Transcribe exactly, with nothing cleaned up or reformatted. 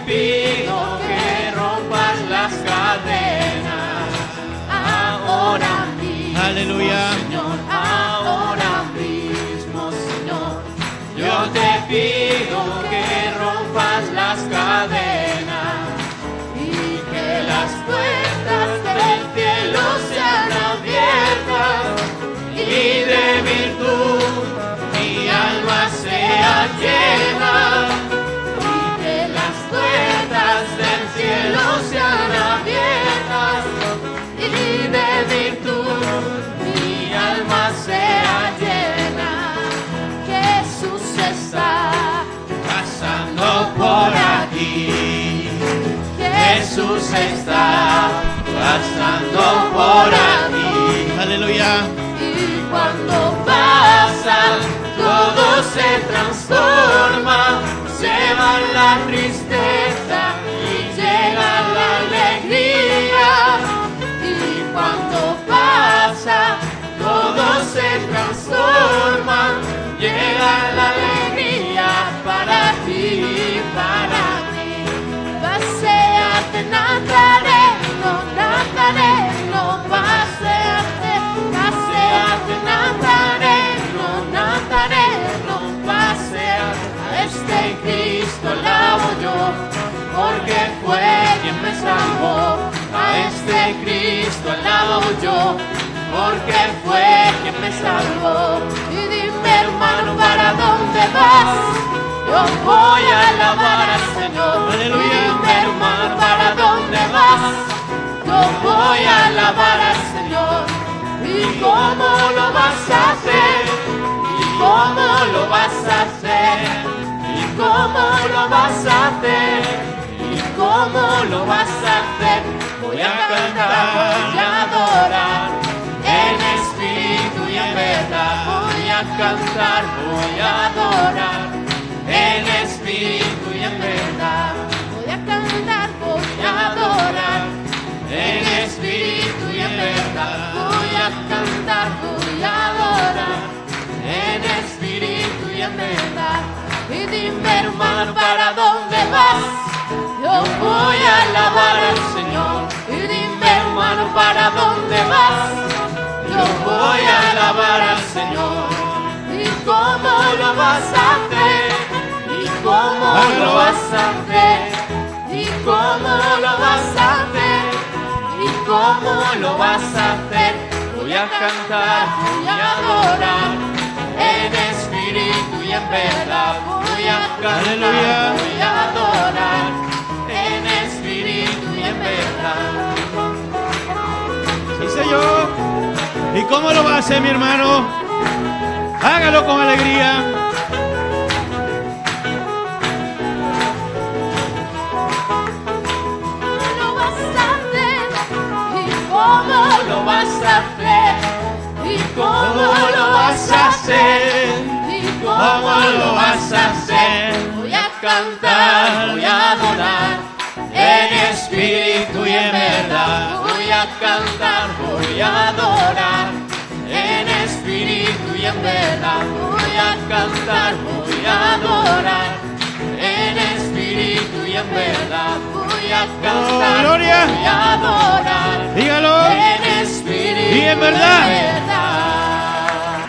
pido que rompas las cadenas. Ahora mismo, Aleluya. Señor, ahora mismo, Señor. Yo te pido que rompas las cadenas y que las puertas del cielo sean abiertas y de virtud mi alma sea llena y que las puertas del cielo sean abiertas y de virtud mi alma sea llena. Jesús está pasando por aquí. Jesús está pasando por aquí. Aleluya. Y cuando pasa, todo se transforma. Se va la tristeza y llega la alegría. Y cuando pasa, todo se transforma. Llega la alegría para ti, para mí. Paseate, Nazareno, Nazareno, paseate, paseate, Nazareno, Nazareno, paseate. A este Cristo alabo yo, porque fue quien me salvó. A este Cristo alabo yo, porque fue quien me salvó. Y dime, hermano, ¿para dónde vas? Yo voy a alabar al Señor. Aleluya. Y dime, hermano, ¿para dónde vas? Yo voy a alabar al Señor. ¿Y cómo lo vas a hacer? ¿Y cómo lo vas a hacer? ¿Y cómo lo vas a hacer? ¿Y cómo lo vas a hacer? Voy a cantar, voy a adorar en espíritu y en verdad. Voy a cantar, voy a adorar en espíritu y en verdad. Voy a cantar, voy a adorar en espíritu y en verdad. Voy a cantar, voy a adorar en espíritu y en verdad. Y dime, hermano, ¿para dónde vas? Yo voy a alabar al Señor. Y dime, hermano, ¿para dónde vas? Yo voy a alabar al Señor. ¿Y cómo lo vas a hacer? ¿Y cómo lo vas a hacer? ¿Y cómo lo vas a hacer? ¿Y cómo lo vas a hacer? Voy a cantar, voy a adorar en espíritu y en verdad. Voy a cantar, Aleluya. voy a adorar en espíritu y en verdad. Sí, Señor. ¿Y cómo lo va a hacer, mi hermano? Hágalo con alegría. Lo vas a hacer, y cómo lo vas a hacer, y cómo lo vas a hacer, y cómo lo vas a hacer. Voy a cantar, voy a adorar en espíritu y en verdad. Voy a cantar, voy a adorar en espíritu y en verdad. Voy a cantar, voy a adorar en espíritu y en verdad. Voy a cantar, Oh, gloria. voy a adorar Dígalo. en espíritu Y en verdad. y en verdad.